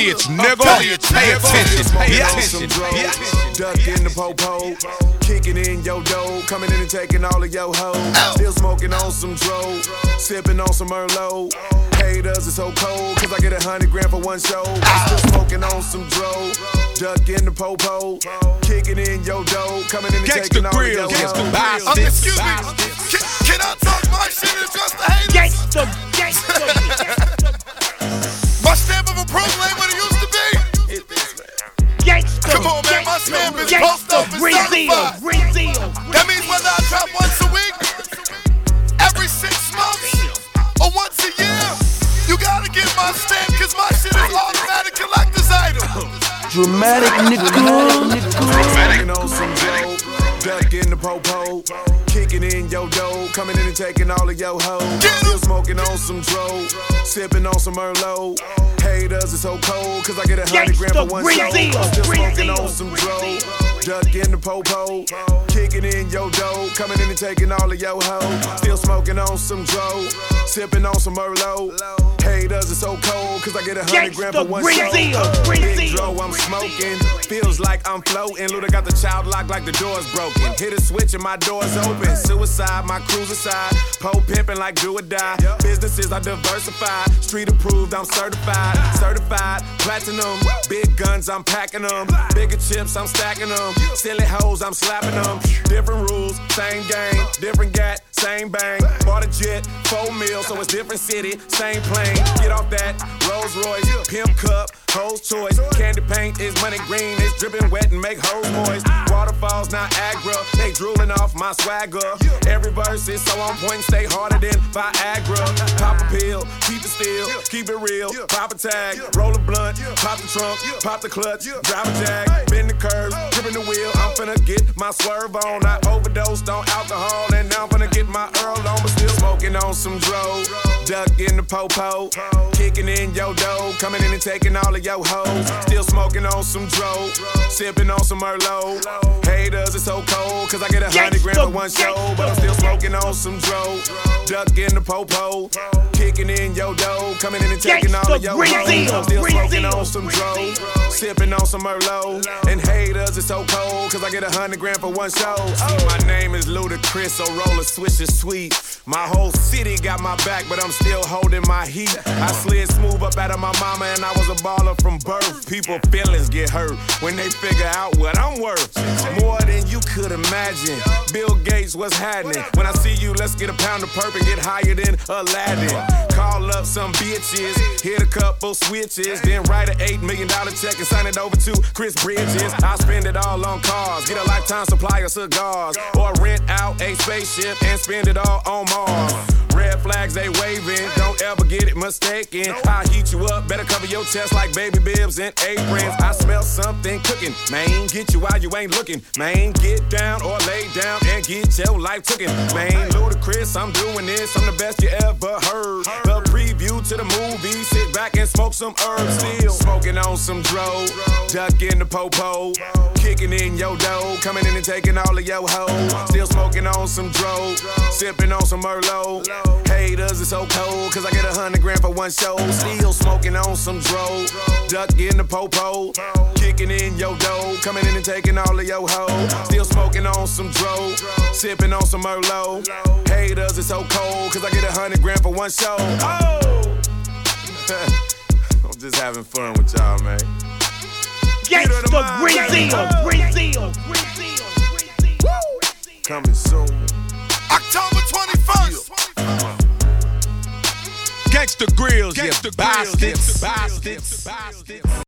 bitch, nigga. Pay attention, pay attention. Duck in the po-po, kicking in your dough, coming in and taking all of your hoes. Still smoking on some dro, sipping on some Merlot. Haters, it's so cold, cause I get 100 grand for one show. Still smoking on some dro, duck in the po-po, kicking in your dough, coming in and taking all of your hoes. Excuse me, can I talk my shit and address the haters? My stamp of approval ain't what it used to be. Come on, man, my stamp is post office certified. That means whether I drop once a week, every 6 months, or once a year, you gotta get my stamp, cause my shit is automatic collector's item. Dramatic nigga. Smoking on some dope, duck in the po-po, kicking in your dough, coming in and taking all of your hoes. Still smoking on some dro, sipping on some Merlot. Haters, it's so cold, cause I get 100 grand for one show. Still smoking on some dro, duck in the po-po, kicking in your dough, coming in and taking all of your hoes. Still smoking on some dro, sipping on some Merlot. Haters, it's so cold, cause I get 100 grand for one show. Big dro, I'm smoking, feels like I'm floating. Luda got the child locked like the door's broken. Hit a switch and my door's open. Suicide, my cruiser side, pole pimping like do or die. Businesses are diversified, street approved, I'm certified. Certified, platinum, big guns, I'm packing them. Bigger chips, I'm stacking them. Silly hoes, I'm slapping them. Different rules, same game, different gat, same bang. Bought a jet, 4 mil, so it's different city, same plane. Get off that Rolls Royce, pimp cup, hoes choice. Candy paint is money green, it's dripping wet and make hoes moist. Waterfalls, not Agra, they drooling off my swagger. Every verse is so on point, stay harder than Viagra. Pop a pill, keep it still, keep it real. Pop a tag, roll a blunt, pop the trunk, pop the clutch, drive a jag, bend the curves, gripping the wheel. I'm finna get my swerve on. I overdosed on alcohol and now I'm finna get my Earl on, but still smoking on some dro. Duck in the po-po, kicking in your dough, coming in and taking all of your hoes. Still smoking on some dro, sipping on some Merlot. Haters, it's so cold, cause I get 100 grand for one show. But I'm still smoking on some dro, duck in the po-po, kicking in your dough, coming in and taking all of your hoes. I'm still smoking on some dro, sipping on some Merlot. And haters, it's so cold, cause I get 100 grand for one show. See, my name is Ludacris, so roll a swish is sweet. My whole city got my back, but I'm still holding my heat. I slid smooth up out of my mama and I was a baller from birth. People feelings get hurt when they figure out what I'm worth. More than you could imagine. Bill Gates, what's happening? When I see you, let's get a pound of perp and get higher than Aladdin. Call up some bitches, hit a couple switches, then write an $8 million check and sign it over to Chris Bridges. I spend it all on cars, get a lifetime supply of cigars, or rent out a spaceship and spend it all on Mars. Red flags they waving, don't ever get it mistaken. I heat you up, better cover your chest like baby bibs and aprons. I smell something cooking, man. Get you while you ain't looking, man. Get down or lay down and get your life tooken, man. Ludacris, I'm doing this, I'm the best you ever heard. The preview to the movie, sit back and smoke some herbs. Still smoking on some dro, duck in the po-po, kicking in your dough, coming in and taking all of your hoes. Still smoking on some dro, sipping on some Merlot. Haters, it's so cold, cause I get 100 grand for one show. Still smoking on some dro, duck in the po-po, kicking in your dough, coming in and taking all of your hoes. Still smoking on some dro, sipping on some Merlot. Haters, it's so cold, cause I get 100 grand for one show. Oh! I'm just having fun with y'all, man. Gangsta Brazil. Coming soon. October 21st. Gangsta Grills, you bastards.